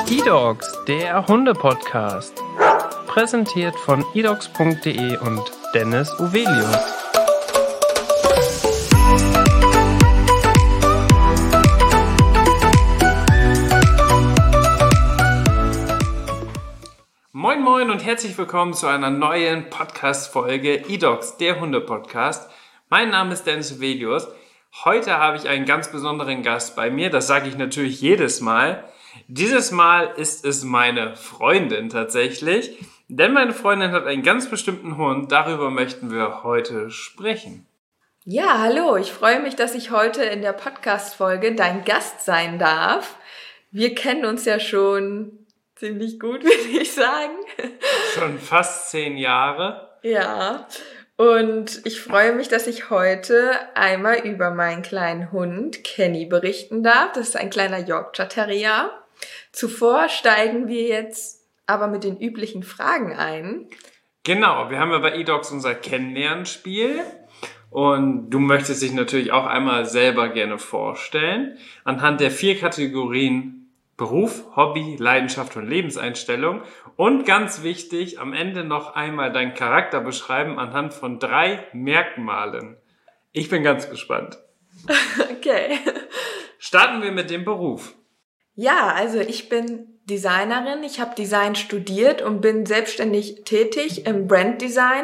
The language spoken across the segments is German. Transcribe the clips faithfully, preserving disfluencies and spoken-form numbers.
eDogs, der Hunde-Podcast. Präsentiert von edogs punkt de und Dennis Uvelius. Moin moin und herzlich willkommen zu einer neuen Podcast-Folge eDogs, der Hunde-Podcast. Mein Name ist Dennis Uvelius. Heute habe ich einen ganz besonderen Gast bei mir, das sage ich natürlich jedes Mal. Dieses Mal ist es meine Freundin tatsächlich, denn meine Freundin hat einen ganz bestimmten Hund, darüber möchten wir heute sprechen. Ja, hallo, ich freue mich, dass ich heute in der Podcast-Folge dein Gast sein darf. Wir kennen uns ja schon ziemlich gut, würde ich sagen. Schon fast zehn Jahre. Ja, und ich freue mich, dass ich heute einmal über meinen kleinen Hund Kenny berichten darf. Das ist ein kleiner Yorkshire Terrier. Zuvor steigen wir jetzt aber mit den üblichen Fragen ein. Genau, wir haben ja bei eDogs unser Kennenlernspiel und du möchtest dich natürlich auch einmal selber gerne vorstellen. Anhand der vier Kategorien Beruf, Hobby, Leidenschaft und Lebenseinstellung und ganz wichtig, am Ende noch einmal deinen Charakter beschreiben anhand von drei Merkmalen. Ich bin ganz gespannt. Okay. Starten wir mit dem Beruf. Ja, also ich bin Designerin, ich habe Design studiert und bin selbstständig tätig im Branddesign.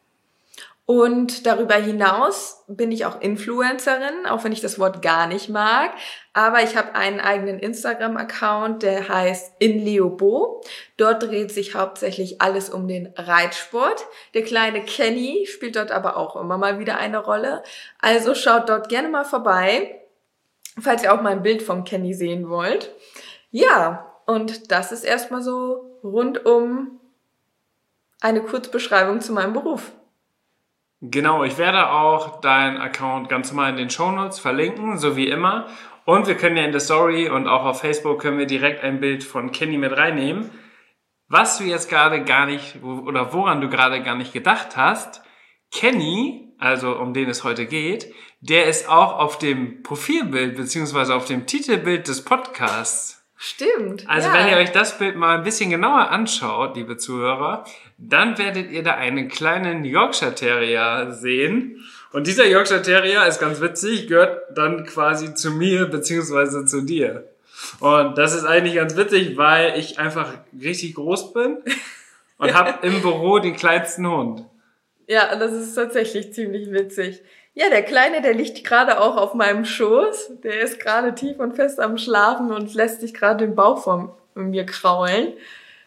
Und darüber hinaus bin ich auch Influencerin, auch wenn ich das Wort gar nicht mag. Aber ich habe einen eigenen Instagram-Account, der heißt inleobo. Dort dreht sich hauptsächlich alles um den Reitsport. Der kleine Kenny spielt dort aber auch immer mal wieder eine Rolle. Also schaut dort gerne mal vorbei, falls ihr auch mal ein Bild vom Kenny sehen wollt. Ja, und das ist erstmal so rund um eine Kurzbeschreibung zu meinem Beruf. Genau, ich werde auch deinen Account ganz normal in den Shownotes verlinken, so wie immer. Und wir können ja in der Story und auch auf Facebook können wir direkt ein Bild von Kenny mit reinnehmen. Was du jetzt gerade gar nicht, oder woran du gerade gar nicht gedacht hast, Kenny, also um den es heute geht, der ist auch auf dem Profilbild beziehungsweise auf dem Titelbild des Podcasts. Stimmt. Also ja. Wenn ihr euch das Bild mal ein bisschen genauer anschaut, liebe Zuhörer, dann werdet ihr da einen kleinen Yorkshire Terrier sehen. Und dieser Yorkshire Terrier ist ganz witzig, gehört dann quasi zu mir beziehungsweise zu dir. Und das ist eigentlich ganz witzig, weil ich einfach richtig groß bin und habe im Büro den kleinsten Hund. Ja, das ist tatsächlich ziemlich witzig. Ja, der Kleine, der liegt gerade auch auf meinem Schoß. Der ist gerade tief und fest am Schlafen und lässt sich gerade den Bauch von mir kraulen.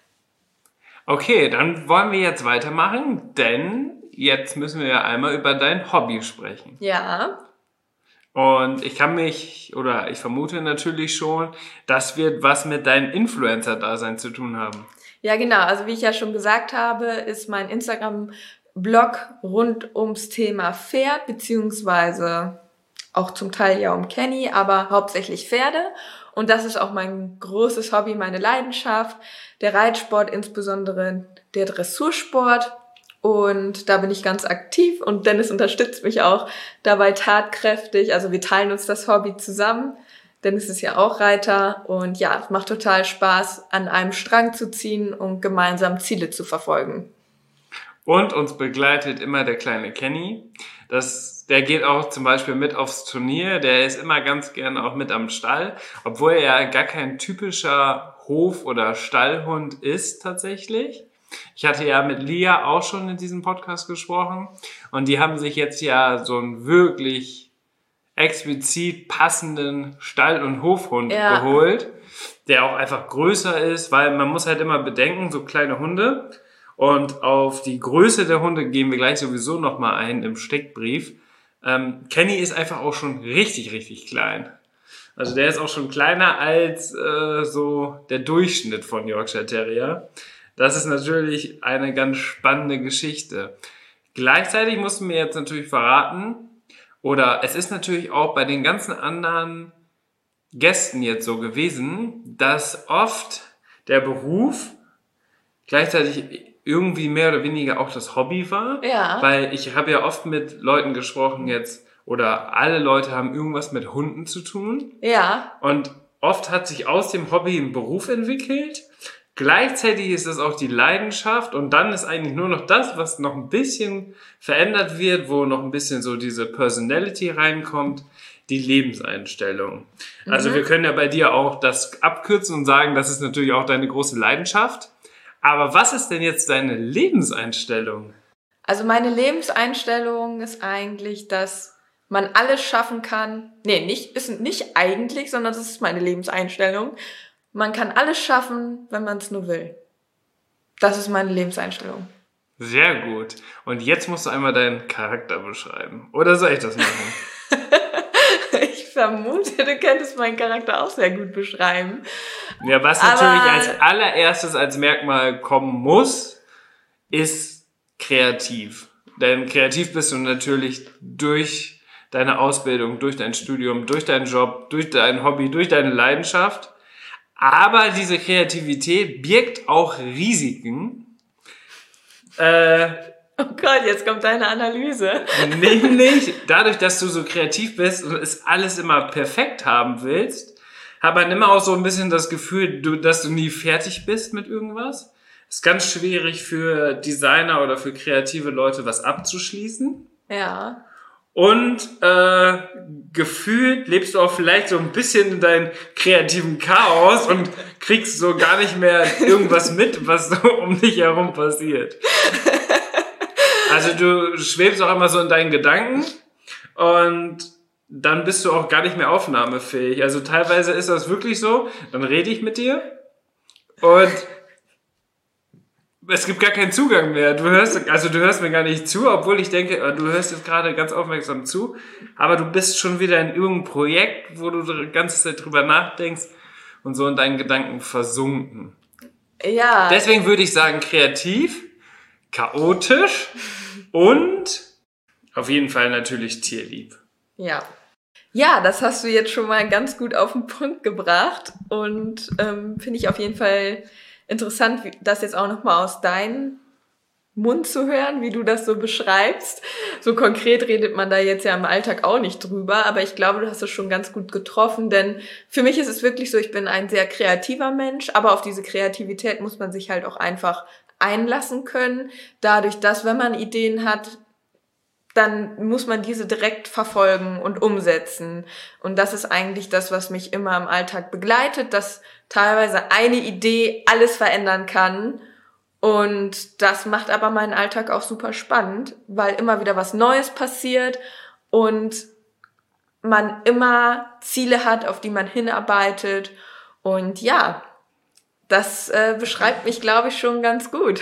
Okay, dann wollen wir jetzt weitermachen, denn jetzt müssen wir ja einmal über dein Hobby sprechen. Ja. Und ich kann mich, oder ich vermute natürlich schon, das wird was mit deinem Influencer-Dasein zu tun haben. Ja, genau. Also wie ich ja schon gesagt habe, ist mein Instagram Blog rund ums Thema Pferd, beziehungsweise auch zum Teil ja um Kenny, aber hauptsächlich Pferde. Und das ist auch mein großes Hobby, meine Leidenschaft, der Reitsport, insbesondere der Dressursport. Und da bin ich ganz aktiv und Dennis unterstützt mich auch dabei tatkräftig. Also wir teilen uns das Hobby zusammen. Dennis ist ja auch Reiter und ja, es macht total Spaß, an einem Strang zu ziehen und gemeinsam Ziele zu verfolgen. Und uns begleitet immer der kleine Kenny. Das, der geht auch zum Beispiel mit aufs Turnier. Der ist immer ganz gerne auch mit am Stall, obwohl er ja gar kein typischer Hof- oder Stallhund ist tatsächlich. Ich hatte ja mit Lia auch schon in diesem Podcast gesprochen und die haben sich jetzt ja so einen wirklich explizit passenden Stall- und Hofhund ja. geholt, der auch einfach größer ist, weil man muss halt immer bedenken, so kleine Hunde. Und auf die Größe der Hunde gehen wir gleich sowieso nochmal ein im Steckbrief. Ähm, Kenny ist einfach auch schon richtig, richtig klein. Also der ist auch schon kleiner als äh, so der Durchschnitt von Yorkshire Terrier. Das ist natürlich eine ganz spannende Geschichte. Gleichzeitig mussten wir jetzt natürlich verraten, oder es ist natürlich auch bei den ganzen anderen Gästen jetzt so gewesen, dass oft der Beruf gleichzeitig irgendwie mehr oder weniger auch das Hobby war. Ja. Weil ich habe ja oft mit Leuten gesprochen jetzt, oder alle Leute haben irgendwas mit Hunden zu tun. Ja. Und oft hat sich aus dem Hobby ein Beruf entwickelt. Gleichzeitig ist es auch die Leidenschaft und dann ist eigentlich nur noch das, was noch ein bisschen verändert wird, wo noch ein bisschen so diese Personality reinkommt, die Lebenseinstellung. Mhm. Also wir können ja bei dir auch das abkürzen und sagen, das ist natürlich auch deine große Leidenschaft. Aber was ist denn jetzt deine Lebenseinstellung? Also meine Lebenseinstellung ist eigentlich, dass man alles schaffen kann. Nee, nicht, ist nicht eigentlich, sondern das ist meine Lebenseinstellung. Man kann alles schaffen, wenn man es nur will. Das ist meine Lebenseinstellung. Sehr gut. Und jetzt musst du einmal deinen Charakter beschreiben. Oder soll ich das machen? Ich vermute, du könntest meinen Charakter auch sehr gut beschreiben. Ja, was Aber natürlich als allererstes als Merkmal kommen muss, ist kreativ. Denn kreativ bist du natürlich durch deine Ausbildung, durch dein Studium, durch deinen Job, durch dein Hobby, durch deine Leidenschaft. Aber diese Kreativität birgt auch Risiken. Äh, oh Gott, jetzt kommt deine Analyse. Nämlich, dadurch, dass du so kreativ bist und es alles immer perfekt haben willst, hat man immer auch so ein bisschen das Gefühl, du, dass du nie fertig bist mit irgendwas. Es ist ganz schwierig für Designer oder für kreative Leute, was abzuschließen. Ja. Und äh, gefühlt lebst du auch vielleicht so ein bisschen in deinem kreativen Chaos und kriegst so gar nicht mehr irgendwas mit, was so um dich herum passiert. Also du schwebst auch immer so in deinen Gedanken und dann bist du auch gar nicht mehr aufnahmefähig. Also teilweise ist das wirklich so, dann rede ich mit dir und es gibt gar keinen Zugang mehr. Du hörst, also du hörst mir gar nicht zu, obwohl ich denke, du hörst jetzt gerade ganz aufmerksam zu, aber du bist schon wieder in irgendeinem Projekt, wo du die ganze Zeit drüber nachdenkst und so in deinen Gedanken versunken. Ja. Deswegen würde ich sagen, kreativ, chaotisch und auf jeden Fall natürlich tierlieb. Ja. Ja, das hast du jetzt schon mal ganz gut auf den Punkt gebracht und ähm, finde ich auf jeden Fall interessant, das jetzt auch nochmal aus deinem Mund zu hören, wie du das so beschreibst. So konkret redet man da jetzt ja im Alltag auch nicht drüber, aber ich glaube, du hast es schon ganz gut getroffen, denn für mich ist es wirklich so, ich bin ein sehr kreativer Mensch, aber auf diese Kreativität muss man sich halt auch einfach einlassen können, dadurch, dass, wenn man Ideen hat, dann muss man diese direkt verfolgen und umsetzen. Und das ist eigentlich das, was mich immer im Alltag begleitet, dass teilweise eine Idee alles verändern kann. Und das macht aber meinen Alltag auch super spannend, weil immer wieder was Neues passiert und man immer Ziele hat, auf die man hinarbeitet. Und ja, das äh, beschreibt mich, glaube ich, schon ganz gut.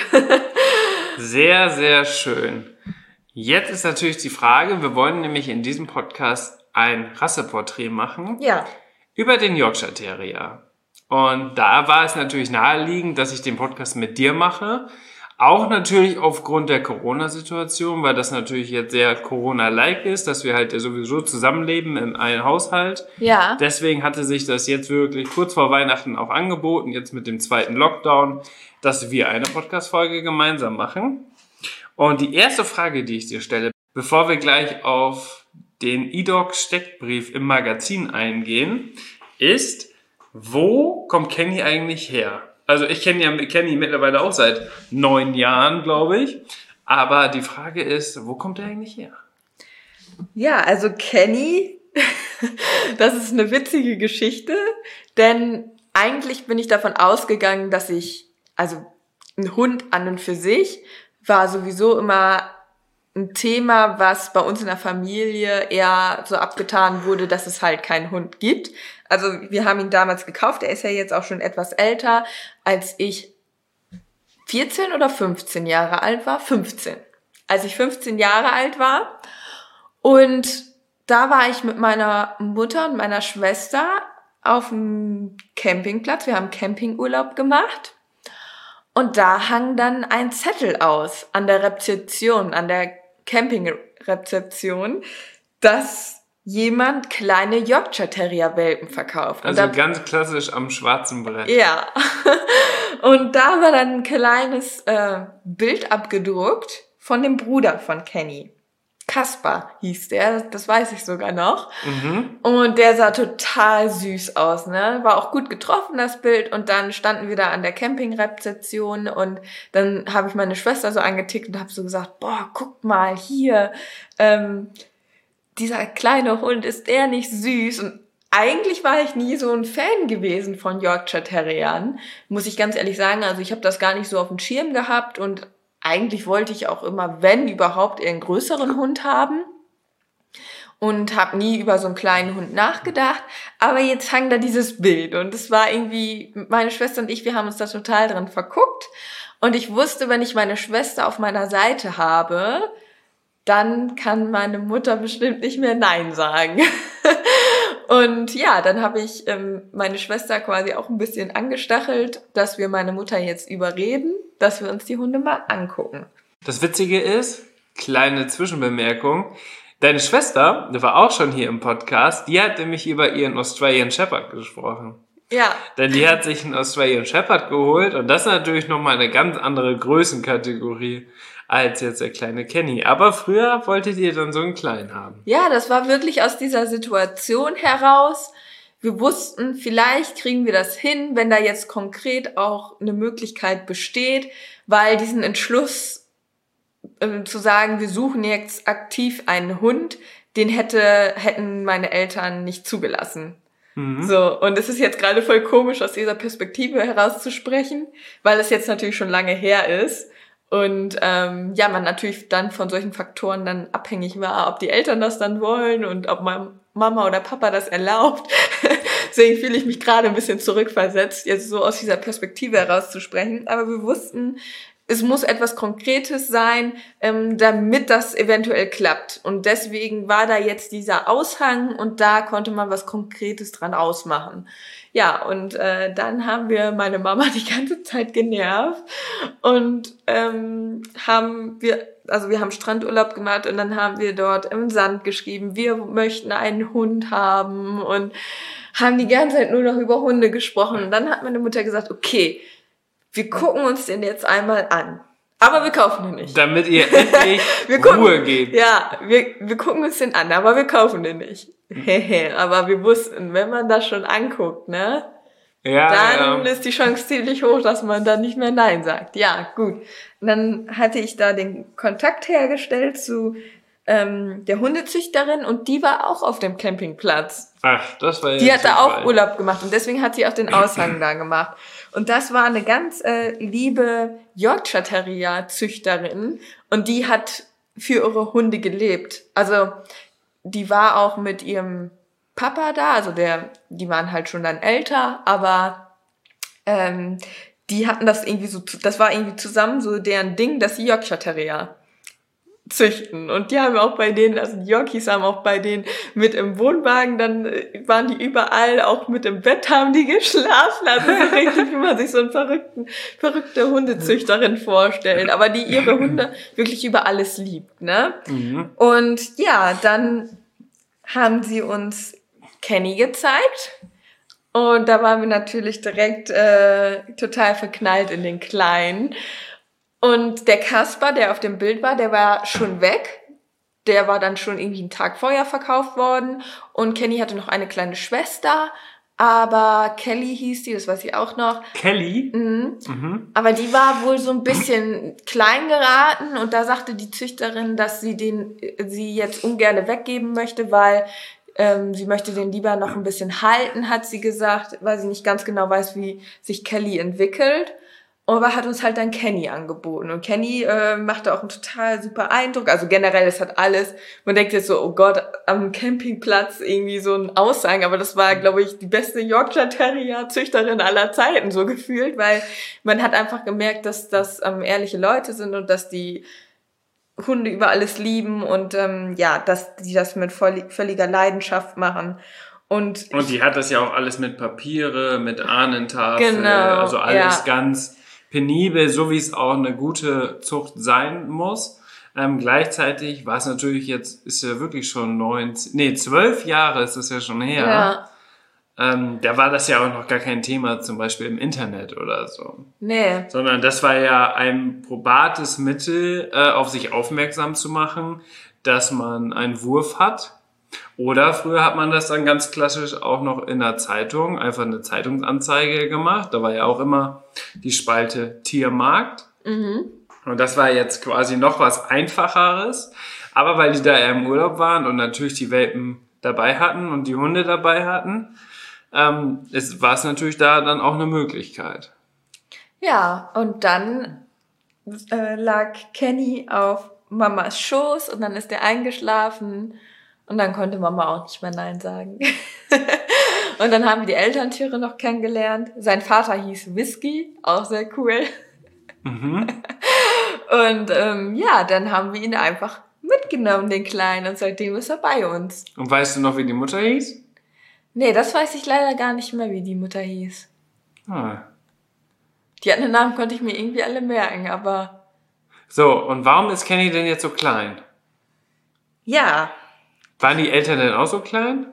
Sehr, sehr schön. Jetzt ist natürlich die Frage, wir wollen nämlich in diesem Podcast ein Rasseporträt machen. Ja. Über den Yorkshire Terrier. Und da war es natürlich naheliegend, dass ich den Podcast mit dir mache. Auch natürlich aufgrund der Corona-Situation, weil das natürlich jetzt sehr Corona-like ist, dass wir halt ja sowieso zusammenleben in einem Haushalt. Ja. Deswegen hatte sich das jetzt wirklich kurz vor Weihnachten auch angeboten, jetzt mit dem zweiten Lockdown, dass wir eine Podcast-Folge gemeinsam machen. Und die erste Frage, die ich dir stelle, bevor wir gleich auf den E-Doc-Steckbrief im Magazin eingehen, ist, wo kommt Kenny eigentlich her? Also ich kenne ja Kenny mittlerweile auch seit neun Jahren, glaube ich. Aber die Frage ist, wo kommt er eigentlich her? Ja, also Kenny, das ist eine witzige Geschichte, denn eigentlich bin ich davon ausgegangen, dass ich, also ein Hund an und für sich, war sowieso immer ein Thema, was bei uns in der Familie eher so abgetan wurde, dass es halt keinen Hund gibt. Also wir haben ihn damals gekauft, er ist ja jetzt auch schon etwas älter, als ich vierzehn oder fünfzehn Jahre alt war. fünfzehn. Als ich fünfzehn Jahre alt war. Und da war ich mit meiner Mutter und meiner Schwester auf dem Campingplatz. Wir haben Campingurlaub gemacht. Und da hang dann ein Zettel aus an der Rezeption, an der Campingrezeption, dass jemand kleine Yorkshire Terrier Welpen verkauft. Also da, ganz klassisch am schwarzen Brett. Ja. Und da war dann ein kleines äh, Bild abgedruckt von dem Bruder von Kenny. Kaspar hieß der, das weiß ich sogar noch. Mhm. Und der sah total süß aus, ne? War auch gut getroffen, das Bild. Und dann standen wir da an der Campingrezeption und dann habe ich meine Schwester so angetickt und habe so gesagt, boah, guck mal hier, ähm, dieser kleine Hund, ist der nicht süß? Und eigentlich war ich nie so ein Fan gewesen von Yorkshire Terriern, muss ich ganz ehrlich sagen. Also ich habe das gar nicht so auf dem Schirm gehabt und eigentlich wollte ich auch immer, wenn überhaupt, eher einen größeren Hund haben und habe nie über so einen kleinen Hund nachgedacht. Aber jetzt hang da dieses Bild und es war irgendwie, meine Schwester und ich, wir haben uns da total drin verguckt und ich wusste, wenn ich meine Schwester auf meiner Seite habe, dann kann meine Mutter bestimmt nicht mehr Nein sagen. Und ja, dann habe ich ähm, meine Schwester quasi auch ein bisschen angestachelt, dass wir meine Mutter jetzt überreden, dass wir uns die Hunde mal angucken. Das Witzige ist, kleine Zwischenbemerkung, deine Schwester, die war auch schon hier im Podcast, die hat nämlich über ihren Australian Shepherd gesprochen. Ja. Denn die hat sich einen Australian Shepherd geholt und das ist natürlich nochmal eine ganz andere Größenkategorie als jetzt der kleine Kenny. Aber früher wolltet ihr dann so einen kleinen haben. Ja, das war wirklich aus dieser Situation heraus. Wir wussten, vielleicht kriegen wir das hin, wenn da jetzt konkret auch eine Möglichkeit besteht, weil diesen Entschluss äh, zu sagen, wir suchen jetzt aktiv einen Hund, den hätte, hätten meine Eltern nicht zugelassen. Mhm. So, und es ist jetzt gerade voll komisch, aus dieser Perspektive herauszusprechen, weil es jetzt natürlich schon lange her ist. Und ähm, ja, man natürlich dann von solchen Faktoren dann abhängig war, ob die Eltern das dann wollen und ob Mama oder Papa das erlaubt. Deswegen fühle ich mich gerade ein bisschen zurückversetzt, jetzt so aus dieser Perspektive herauszusprechen. Aber wir wussten, es muss etwas Konkretes sein, ähm, damit das eventuell klappt. Und deswegen war da jetzt dieser Aushang und da konnte man was Konkretes dran ausmachen. Ja, und äh, dann haben wir meine Mama die ganze Zeit genervt und ähm, haben wir, also wir haben Strandurlaub gemacht und dann haben wir dort im Sand geschrieben, wir möchten einen Hund haben und haben die ganze Zeit nur noch über Hunde gesprochen. Und dann hat meine Mutter gesagt, okay, wir gucken uns den jetzt einmal an. Aber wir kaufen den nicht. Damit ihr endlich wir gucken, Ruhe gebt. Ja, wir, wir gucken uns den an, aber wir kaufen den nicht. Aber wir wussten, wenn man das schon anguckt, ne, ja, dann ja. ist die Chance ziemlich hoch, dass man dann nicht mehr Nein sagt. Ja, gut. Und dann hatte ich da den Kontakt hergestellt zu ähm, der Hundezüchterin und die war auch auf dem Campingplatz. Ach, das war ja Die hatte Zufall. auch Urlaub gemacht und deswegen hat sie auch den Aushang da gemacht. Und das war eine ganz äh, liebe Yorkshire Terrier Züchterin und die hat für ihre Hunde gelebt. Also die war auch mit ihrem Papa da, also der, die waren halt schon dann älter, aber ähm, die hatten das irgendwie so, das war irgendwie zusammen so deren Ding, dass sie Yorkshire Terrier züchten. Und die haben auch bei denen, also die Yorkies haben auch bei denen mit im Wohnwagen, dann waren die überall, auch mit im Bett haben die geschlafen. Also so richtig, wie man sich so einen verrückten, verrückte Hundezüchterin vorstellt. Aber die ihre Hunde wirklich über alles liebt, ne? Mhm. Und ja, dann haben sie uns Kenny gezeigt. Und da waren wir natürlich direkt äh, total verknallt in den Kleinen. Und der Kaspar, der auf dem Bild war, der war schon weg. Der war dann schon irgendwie einen Tag vorher verkauft worden. Und Kenny hatte noch eine kleine Schwester. Aber Kelly hieß die, das weiß ich auch noch. Kelly? Mhm. Mhm. Aber die war wohl so ein bisschen klein geraten. Und da sagte die Züchterin, dass sie den, sie jetzt ungern weggeben möchte, weil ähm, sie möchte den lieber noch ein bisschen halten, hat sie gesagt, weil sie nicht ganz genau weiß, wie sich Kelly entwickelt. Aber hat uns halt dann Kenny angeboten. Und Kenny äh, machte auch einen total super Eindruck. Also generell, es hat alles. Man denkt jetzt so, oh Gott, am Campingplatz irgendwie so ein Aussagen. Aber das war, glaube ich, die beste Yorkshire Terrier Züchterin aller Zeiten, so gefühlt. Weil man hat einfach gemerkt, dass das ähm, ehrliche Leute sind und dass die Hunde über alles lieben. Und ähm, ja, dass die das mit voll, völliger Leidenschaft machen. Und, und die hat das ja auch alles mit Papiere, mit Ahnentafel. Genau, also alles ja. ganz penibel, so wie es auch eine gute Zucht sein muss. Ähm, gleichzeitig war es natürlich jetzt, ist ja wirklich schon neunzehn, nee, zwölf Jahre ist es ja schon her. Ja. Ähm, da war das ja auch noch gar kein Thema, zum Beispiel im Internet oder so. Nee. Sondern das war ja ein probates Mittel, äh, auf sich aufmerksam zu machen. dass man einen Wurf hat. Oder früher hat man das dann ganz klassisch auch noch in der Zeitung, einfach eine Zeitungsanzeige gemacht. Da war ja auch immer die Spalte Tiermarkt. Mhm. Und das war jetzt quasi noch was Einfacheres. Aber weil die da eher im Urlaub waren und natürlich die Welpen dabei hatten und die Hunde dabei hatten, ähm, ist, war es natürlich da dann auch eine Möglichkeit. Ja, und dann äh, lag Kenny auf Mamas Schoß und dann ist er eingeschlafen und dann konnte Mama auch nicht mehr Nein sagen. Und dann haben wir die Elterntiere noch kennengelernt. Sein Vater hieß Whisky, auch sehr cool. Mhm. Und ähm, ja, dann haben wir ihn einfach mitgenommen, den Kleinen, und seitdem ist er bei uns. Und weißt du noch, wie die Mutter hieß? Nee, das weiß ich leider gar nicht mehr, wie die Mutter hieß. Ah. Die anderen Namen konnte ich mir irgendwie alle merken, aber... So, und warum ist Kenny denn jetzt so klein? Ja, Waren die Eltern denn auch so klein?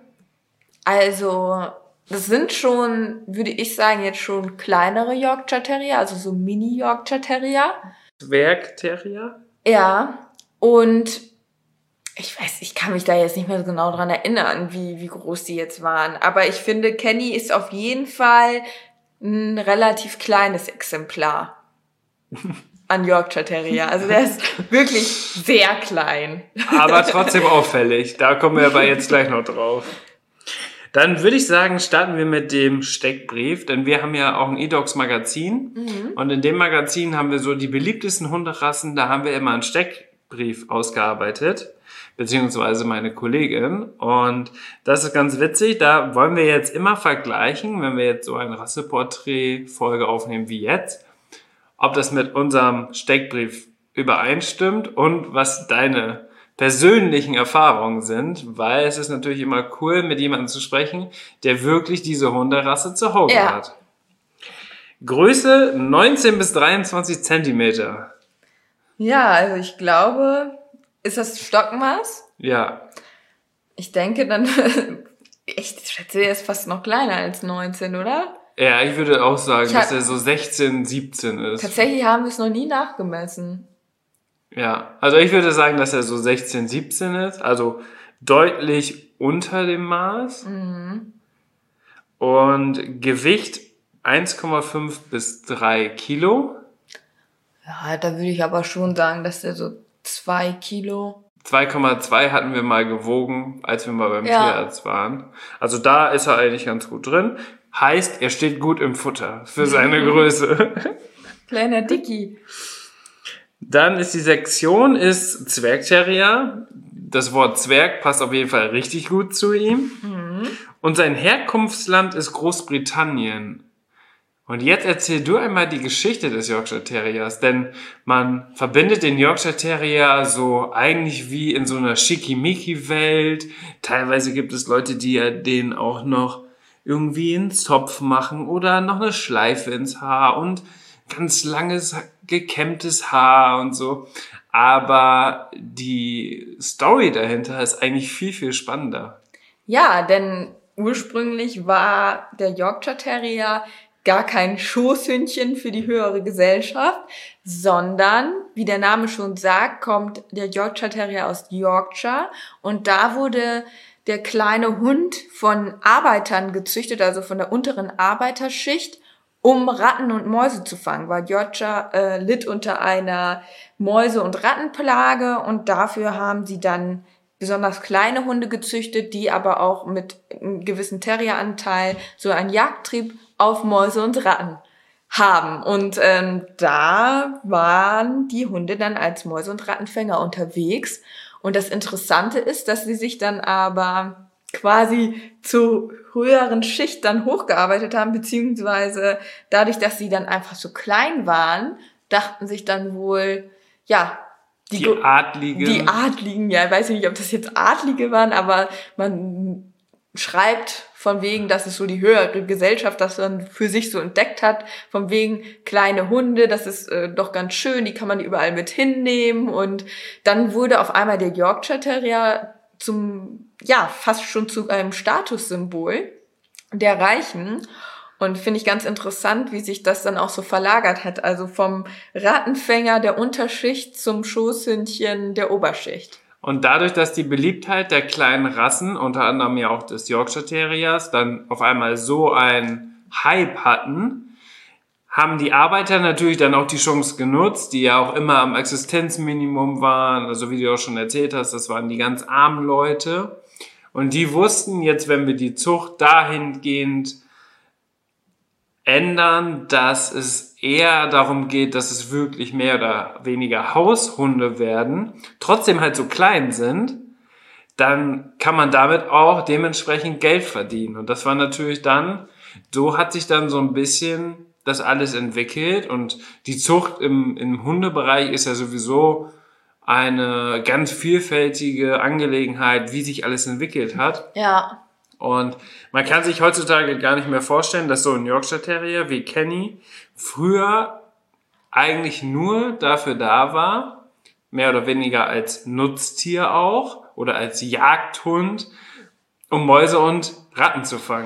also das sind schon, würde ich sagen, jetzt schon kleinere Yorkshire Terrier, also so Mini-Yorkshire Terrier. Zwergterrier? Ja, und ich weiß, ich kann mich da jetzt nicht mehr so genau dran erinnern, wie, wie groß die jetzt waren. Aber ich finde, Kenny ist auf jeden Fall ein relativ kleines Exemplar an Yorkshire Terrier. Also der ist wirklich sehr klein. Aber trotzdem auffällig. Da kommen wir aber jetzt gleich noch drauf. Dann würde ich sagen, starten wir mit dem Steckbrief, denn wir haben ja auch ein E-Dogs-Magazin. Mhm. Und in dem Magazin haben wir so die beliebtesten Hunderassen, da haben wir immer einen Steckbrief ausgearbeitet, beziehungsweise meine Kollegin. Und das ist ganz witzig, da wollen wir jetzt immer vergleichen, wenn wir jetzt so eine Rasseporträt-Folge aufnehmen wie jetzt, ob das mit unserem Steckbrief übereinstimmt und was deine persönlichen Erfahrungen sind, weil es ist natürlich immer cool, mit jemandem zu sprechen, der wirklich diese Hunderasse zu Hause Ja. hat. Größe neunzehn bis dreiundzwanzig Zentimeter. Ja, also ich glaube, ist das Stockmaß? Ja, Ich denke dann, ich schätze, er ist fast noch kleiner als neunzehn, oder? ja, ich würde auch sagen, Ich hab- dass er so sechzehn, siebzehn ist. Tatsächlich haben wir es noch nie nachgemessen. Ja, also ich würde sagen, dass er so sechzehn, siebzehn ist, also deutlich unter dem Maß. Mhm. Und Gewicht eins Komma fünf bis drei Kilo. Ja, da würde ich aber schon sagen, dass der so zwei Kilo... zwei Komma zwei hatten wir mal gewogen, als wir mal beim Ja. Tierarzt waren. Also da ist er eigentlich ganz gut drin. Heißt, er steht gut im Futter für seine Größe. Kleiner Dicky. Dann ist die Sektion ist Zwergterrier. Das Wort Zwerg passt auf jeden Fall richtig gut zu ihm. Mhm. Und sein Herkunftsland ist Großbritannien. Und jetzt erzähl du einmal die Geschichte des Yorkshire Terriers, denn man verbindet den Yorkshire Terrier so eigentlich wie in so einer Schickimicki-Welt. Teilweise gibt es Leute, die ja den auch noch irgendwie einen Zopf machen oder noch eine Schleife ins Haar und ganz langes, gekämmtes Haar und so. Aber die Story dahinter ist eigentlich viel, viel spannender. Ja, denn ursprünglich war der Yorkshire Terrier gar kein Schoßhündchen für die höhere Gesellschaft, sondern, wie der Name schon sagt, kommt der Yorkshire Terrier aus Yorkshire und da wurde der kleine Hund von Arbeitern gezüchtet, also von der unteren Arbeiterschicht, um Ratten und Mäuse zu fangen, weil Yorkshire äh, litt unter einer Mäuse- und Rattenplage und dafür haben sie dann besonders kleine Hunde gezüchtet, die aber auch mit einem gewissen Terrieranteil so einen Jagdtrieb auf Mäuse und Ratten haben. Und ähm, da waren die Hunde dann als Mäuse- und Rattenfänger unterwegs. Und das Interessante ist, dass sie sich dann aber quasi zur höheren Schicht dann hochgearbeitet haben, beziehungsweise dadurch, dass sie dann einfach so klein waren, dachten sich dann wohl, ja, Die Adligen. Die Adligen, ja, ich weiß nicht, ob das jetzt Adlige waren, aber man schreibt von wegen, dass es so die höhere Gesellschaft das dann für sich so entdeckt hat, von wegen kleine Hunde, das ist äh, doch ganz schön, die kann man überall mit hinnehmen und dann wurde auf einmal der Yorkshire Terrier zum, ja, fast schon zu einem Statussymbol der Reichen. Und finde ich ganz interessant, wie sich das dann auch so verlagert hat. Also vom Rattenfänger der Unterschicht zum Schoßhündchen der Oberschicht. Und dadurch, dass die Beliebtheit der kleinen Rassen, unter anderem ja auch des Yorkshire Terriers, dann auf einmal so einen Hype hatten, haben die Arbeiter natürlich dann auch die Chance genutzt, die ja auch immer am Existenzminimum waren. Also wie du auch schon erzählt hast, das waren die ganz armen Leute. Und die wussten jetzt, wenn wir die Zucht dahingehend ändern, dass es eher darum geht, dass es wirklich mehr oder weniger Haushunde werden, trotzdem halt so klein sind, dann kann man damit auch dementsprechend Geld verdienen. Und das war natürlich dann, so hat sich dann so ein bisschen das alles entwickelt. Und die Zucht im, im Hundebereich ist ja sowieso eine ganz vielfältige Angelegenheit, wie sich alles entwickelt hat. Ja. Und man kann sich heutzutage gar nicht mehr vorstellen, dass so ein Yorkshire Terrier wie Kenny früher eigentlich nur dafür da war, mehr oder weniger als Nutztier auch oder als Jagdhund, um Mäuse und Ratten zu fangen.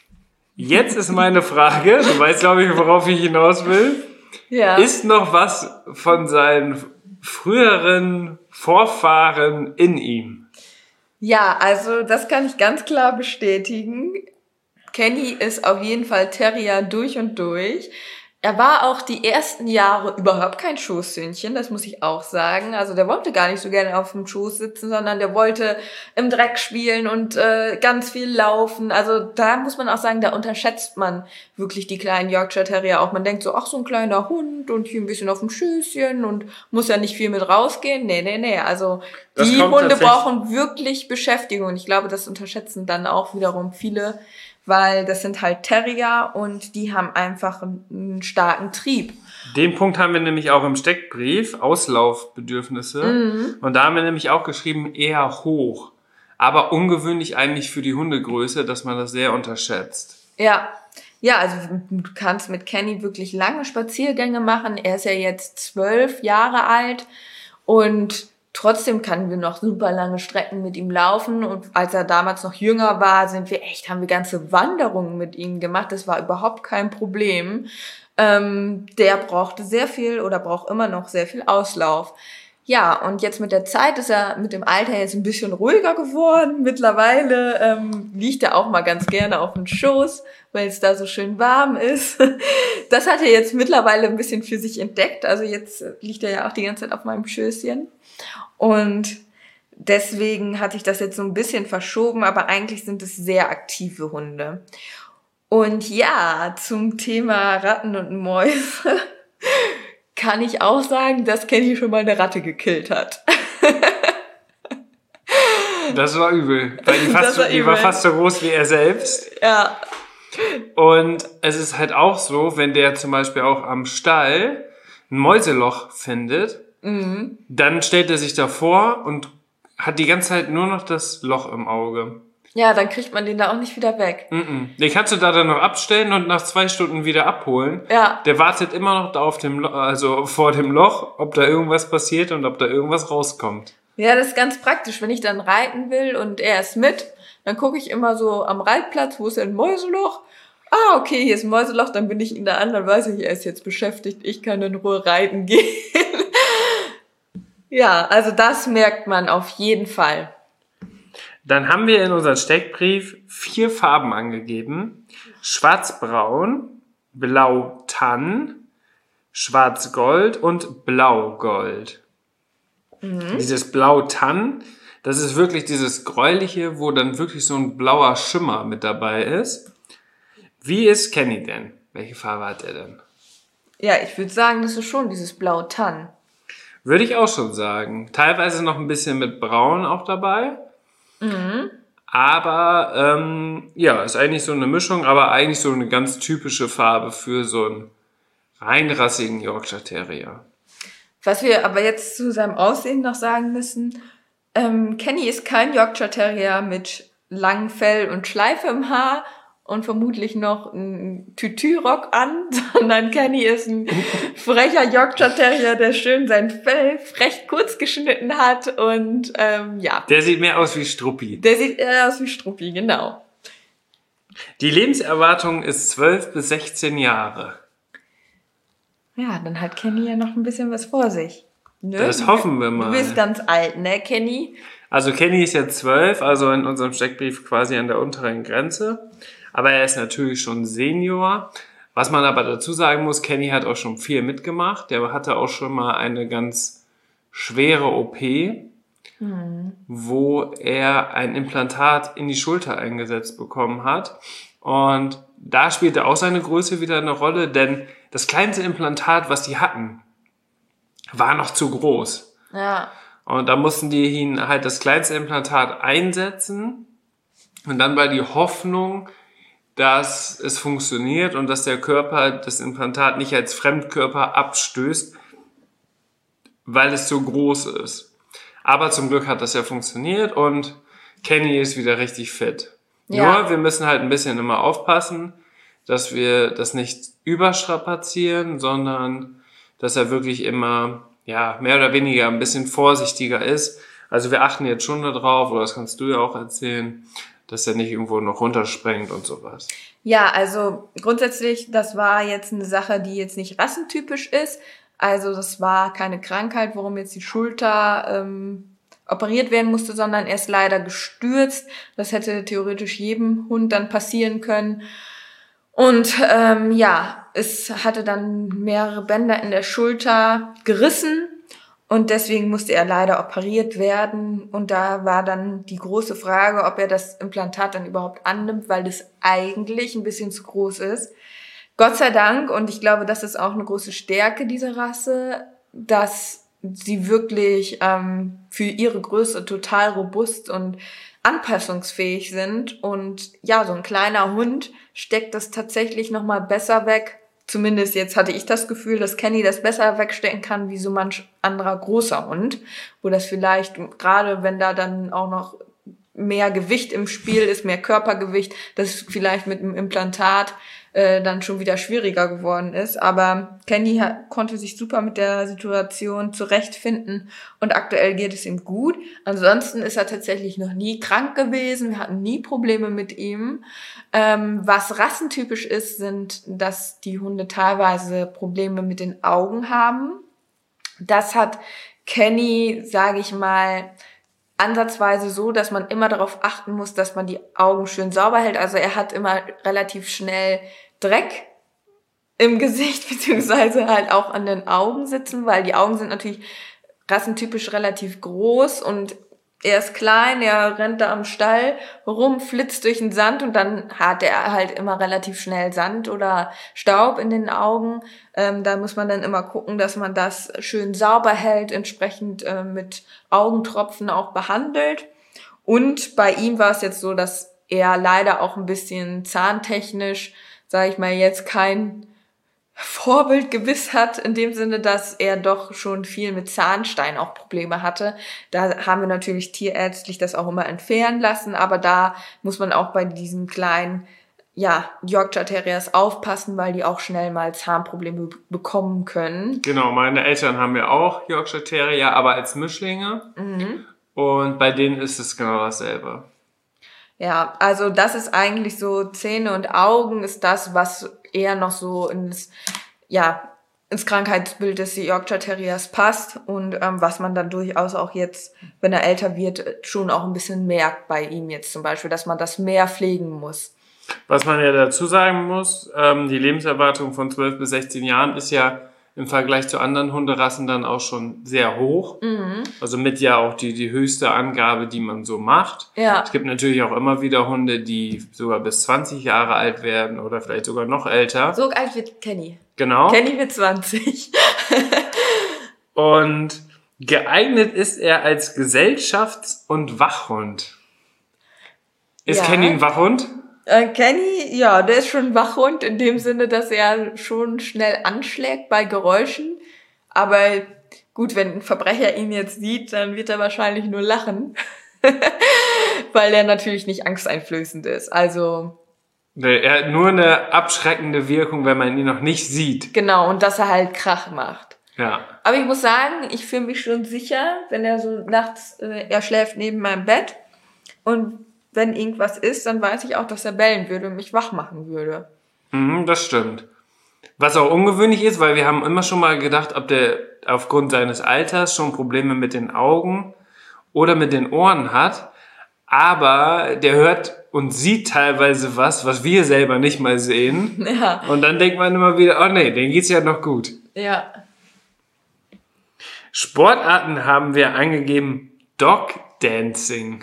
Jetzt ist meine Frage, du weißt, glaube ich, worauf ich hinaus will. Ja. Ist noch was von seinen früheren Vorfahren in ihm? Ja, also das kann ich ganz klar bestätigen. Kenny ist auf jeden Fall Terrier durch und durch. Er war auch die ersten Jahre überhaupt kein Schoßhündchen, das muss ich auch sagen. Also der wollte gar nicht so gerne auf dem Schoß sitzen, sondern der wollte im Dreck spielen und äh, ganz viel laufen. Also da muss man auch sagen, da unterschätzt man wirklich die kleinen Yorkshire Terrier auch. Man denkt so, ach, so ein kleiner Hund und hier ein bisschen auf dem Schößchen und muss ja nicht viel mit rausgehen. Nee, nee, nee. Also Das die kommt Hunde tatsächlich- brauchen wirklich Beschäftigung. Und ich glaube, das unterschätzen dann auch wiederum viele, weil das sind halt Terrier und die haben einfach einen, einen starken Trieb. Den Punkt haben wir nämlich auch im Steckbrief, Auslaufbedürfnisse. Mhm. Und da haben wir nämlich auch geschrieben, eher hoch. Aber ungewöhnlich eigentlich für die Hundegröße, dass man das sehr unterschätzt. Ja, ja, also du kannst mit Kenny wirklich lange Spaziergänge machen. Er ist ja jetzt zwölf Jahre alt und trotzdem können wir noch super lange Strecken mit ihm laufen. Und als er damals noch jünger war, sind wir echt, haben wir ganze Wanderungen mit ihm gemacht. Das war überhaupt kein Problem. Ähm, der brauchte sehr viel oder braucht immer noch sehr viel Auslauf. Ja, und jetzt mit der Zeit ist er mit dem Alter jetzt ein bisschen ruhiger geworden. Mittlerweile ähm, liegt er auch mal ganz gerne auf dem Schoß, weil es da so schön warm ist. Das hat er jetzt mittlerweile ein bisschen für sich entdeckt. Also jetzt liegt er ja auch die ganze Zeit auf meinem Schößchen. Und deswegen hatte ich das jetzt so ein bisschen verschoben, aber eigentlich sind es sehr aktive Hunde. Und ja, zum Thema Ratten und Mäuse kann ich auch sagen, dass Kenny schon mal eine Ratte gekillt hat. Das war übel, weil die, Das fast, war so- die war übel. fast so groß wie er selbst. Ja, Und es ist halt auch so, wenn der zum Beispiel auch am Stall ein Mäuseloch findet, mhm. dann stellt er sich davor und hat die ganze Zeit nur noch das Loch im Auge. Ja, dann kriegt man den da auch nicht wieder weg. Mm-mm. Den kannst du da dann noch abstellen und nach zwei Stunden wieder abholen. Ja, Der wartet immer noch da auf dem Lo- also vor dem Loch, ob da irgendwas passiert und ob da irgendwas rauskommt. ja, das ist ganz praktisch. Wenn ich dann reiten will und er ist mit, dann gucke ich immer so am Reitplatz, wo ist denn ein Mäuseloch? Ah, okay, hier ist ein Mäuseloch, dann bin ich ihn da an, dann weiß ich, er ist jetzt beschäftigt, ich kann in Ruhe reiten gehen. Ja, also das merkt man auf jeden Fall. Dann haben wir in unserem Steckbrief vier Farben angegeben. Schwarz-Braun, Blau-Tann, Schwarz-Gold und Blau-Gold. Mhm. Dieses Blau-Tann, das ist wirklich dieses gräuliche, wo dann wirklich so ein blauer Schimmer mit dabei ist. Wie ist Kenny denn? Welche Farbe hat er denn? Ja, ich würde sagen, das ist schon dieses Blau-Tann. Würde ich auch schon sagen. Teilweise noch ein bisschen mit Braun auch dabei. Mhm. Aber ähm, ja, ist eigentlich so eine Mischung, aber eigentlich so eine ganz typische Farbe für so einen reinrassigen Yorkshire Terrier. Was wir aber jetzt zu seinem Aussehen noch sagen müssen, ähm, Kenny ist kein Yorkshire Terrier mit langem Fell und Schleife im Haar und vermutlich noch ein Tütü-Rock an, sondern Kenny ist ein frecher Yorkshire Terrier, der schön sein Fell frech kurz geschnitten hat und ähm, ja, Der sieht mehr aus wie Struppi. der sieht eher aus wie Struppi, genau. Die Lebenserwartung ist zwölf bis sechzehn Jahre. Ja, dann hat Kenny ja noch ein bisschen was vor sich. Ne? Das hoffen wir mal. Du bist ganz alt, ne, Kenny? Also Kenny ist jetzt zwölf, also in unserem Steckbrief quasi an der unteren Grenze. Aber er ist natürlich schon Senior. Was man aber dazu sagen muss, Kenny hat auch schon viel mitgemacht. Der hatte auch schon mal eine ganz schwere O P, mhm. wo er ein Implantat in die Schulter eingesetzt bekommen hat. Und da spielte auch seine Größe wieder eine Rolle, denn das kleinste Implantat, was die hatten, war noch zu groß. Ja. Und da mussten die ihn halt das kleinste Implantat einsetzen. Und dann war die Hoffnung, dass es funktioniert und dass der Körper das Implantat nicht als Fremdkörper abstößt, weil es so groß ist. Aber zum Glück hat das ja funktioniert und Kenny ist wieder richtig fit. Ja. Nur, wir müssen halt ein bisschen immer aufpassen, dass wir das nicht überstrapazieren, sondern dass er wirklich immer ja, mehr oder weniger ein bisschen vorsichtiger ist. Also wir achten jetzt schon darauf, oder das kannst du ja auch erzählen, dass er nicht irgendwo noch runtersprengt und sowas. Ja, also grundsätzlich, das war jetzt eine Sache, die jetzt nicht rassentypisch ist. Also das war keine Krankheit, warum jetzt die Schulter ähm, operiert werden musste, sondern er ist leider gestürzt. Das hätte theoretisch jedem Hund dann passieren können. Und ähm, ja, es hatte dann mehrere Bänder in der Schulter gerissen und deswegen musste er leider operiert werden. Und da war dann die große Frage, ob er das Implantat dann überhaupt annimmt, weil das eigentlich ein bisschen zu groß ist. Gott sei Dank, und ich glaube, das ist auch eine große Stärke dieser Rasse, dass sie wirklich ähm, für ihre Größe total robust und anpassungsfähig sind. Und ja, so ein kleiner Hund steckt das tatsächlich nochmal besser weg. Zumindest jetzt hatte ich das Gefühl, dass Kenny das besser wegstecken kann wie so manch anderer großer Hund, wo das vielleicht, gerade wenn da dann auch noch mehr Gewicht im Spiel ist, mehr Körpergewicht, das vielleicht mit dem Implantat äh, dann schon wieder schwieriger geworden ist. Aber Kenny hat, konnte sich super mit der Situation zurechtfinden und aktuell geht es ihm gut. Ansonsten ist er tatsächlich noch nie krank gewesen. Wir hatten nie Probleme mit ihm. Ähm, was rassentypisch ist, sind, dass die Hunde teilweise Probleme mit den Augen haben. Das hat Kenny, sage ich mal, ansatzweise so, dass man immer darauf achten muss, dass man die Augen schön sauber hält. Also er hat immer relativ schnell Dreck im Gesicht, beziehungsweise halt auch an den Augen sitzen, weil die Augen sind natürlich rassentypisch relativ groß und er ist klein, er rennt da am Stall rum, flitzt durch den Sand und dann hat er halt immer relativ schnell Sand oder Staub in den Augen. Ähm, da muss man dann immer gucken, dass man das schön sauber hält, entsprechend äh, mit Augentropfen auch behandelt. Und bei ihm war es jetzt so, dass er leider auch ein bisschen zahntechnisch, sage ich mal, jetzt kein Vorbild gewiss hat, in dem Sinne, dass er doch schon viel mit Zahnstein auch Probleme hatte. Da haben wir natürlich tierärztlich das auch immer entfernen lassen, aber da muss man auch bei diesen kleinen, ja, Yorkshire Terriers aufpassen, weil die auch schnell mal Zahnprobleme bekommen können. Genau, meine Eltern haben ja auch Yorkshire Terrier, aber als Mischlinge. Mhm. Und bei denen ist es genau dasselbe. Ja, also das ist eigentlich so, Zähne und Augen ist das, was eher noch so ins, ja, ins Krankheitsbild des Yorkshire Terriers passt und ähm, was man dann durchaus auch jetzt, wenn er älter wird, schon auch ein bisschen merkt bei ihm jetzt zum Beispiel, dass man das mehr pflegen muss. Was man ja dazu sagen muss, ähm, die Lebenserwartung von zwölf bis sechzehn Jahren ist ja im Vergleich zu anderen Hunderassen dann auch schon sehr hoch. Mhm. Also mit ja auch die, die höchste Angabe, die man so macht. Ja. Es gibt natürlich auch immer wieder Hunde, die sogar bis zwanzig Jahre alt werden oder vielleicht sogar noch älter. So alt wird Kenny. Genau. Kenny wird zwanzig. Und geeignet ist er als Gesellschafts- und Wachhund. Ist ja. Kenny ein Wachhund? Äh, Kenny, ja, der ist schon ein Wachhund in dem Sinne, dass er schon schnell anschlägt bei Geräuschen. Aber gut, wenn ein Verbrecher ihn jetzt sieht, dann wird er wahrscheinlich nur lachen. Weil er natürlich nicht angsteinflößend ist. Also er hat nur eine abschreckende Wirkung, wenn man ihn noch nicht sieht. Genau, und dass er halt Krach macht. Ja. Aber ich muss sagen, ich fühle mich schon sicher, wenn er so nachts, äh, er schläft neben meinem Bett und wenn irgendwas ist, dann weiß ich auch, dass er bellen würde und mich wach machen würde. Mhm, das stimmt. Was auch ungewöhnlich ist, weil wir haben immer schon mal gedacht, ob der aufgrund seines Alters schon Probleme mit den Augen oder mit den Ohren hat. Aber der hört und sieht teilweise was, was wir selber nicht mal sehen. Ja. Und dann denkt man immer wieder, oh nee, denen geht's ja noch gut. Ja. Sportarten haben wir angegeben, Dog Dancing.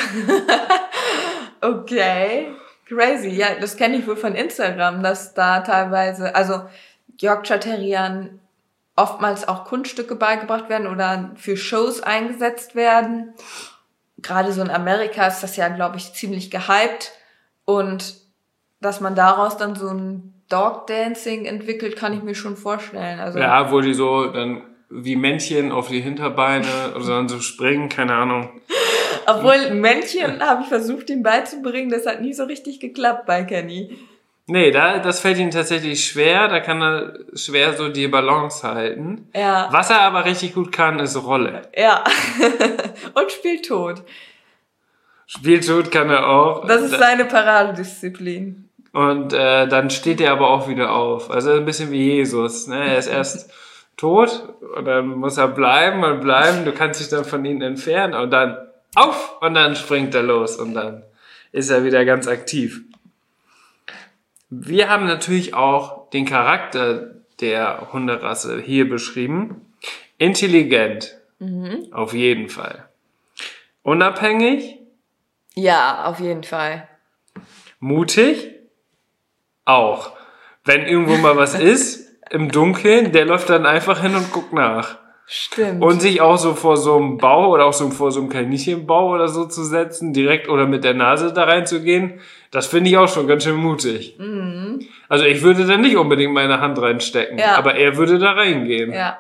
Okay. Crazy. Ja, das kenne ich wohl von Instagram, dass da teilweise, also Yorkshire Terriern oftmals auch Kunststücke beigebracht werden oder für Shows eingesetzt werden. Gerade so in Amerika ist das ja, glaube ich, ziemlich gehypt. Und dass man daraus dann so ein Dog Dancing entwickelt, kann ich mir schon vorstellen. Also ja, wo die so dann wie Männchen auf die Hinterbeine oder dann so springen, keine Ahnung. Obwohl Männchen habe ich versucht, ihm beizubringen, das hat nie so richtig geklappt bei Kenny. Nee, da, das fällt ihm tatsächlich schwer, da kann er schwer so die Balance halten. Ja. Was er aber richtig gut kann, ist Rolle. Ja. Und spielt tot. Spielt tot kann er auch. Das ist seine Paradedisziplin. Und äh, dann steht er aber auch wieder auf. Also ein bisschen wie Jesus. Ne? Er ist erst tot und dann muss er bleiben und bleiben. Du kannst dich dann von ihm entfernen und dann auf und dann springt er los und dann ist er wieder ganz aktiv. Wir haben natürlich auch den Charakter der Hunderasse hier beschrieben. Intelligent. Mhm. Auf jeden Fall. Unabhängig. Ja, auf jeden Fall. Mutig. Auch. Wenn irgendwo mal was ist, im Dunkeln, der läuft dann einfach hin und guckt nach. Stimmt. Und sich auch so vor so einem Bau oder auch so vor so einem Kaninchenbau oder so zu setzen, direkt oder mit der Nase da reinzugehen, das finde ich auch schon ganz schön mutig. Mhm. Also ich würde da nicht unbedingt meine Hand reinstecken, ja. Aber er würde da reingehen. Ja.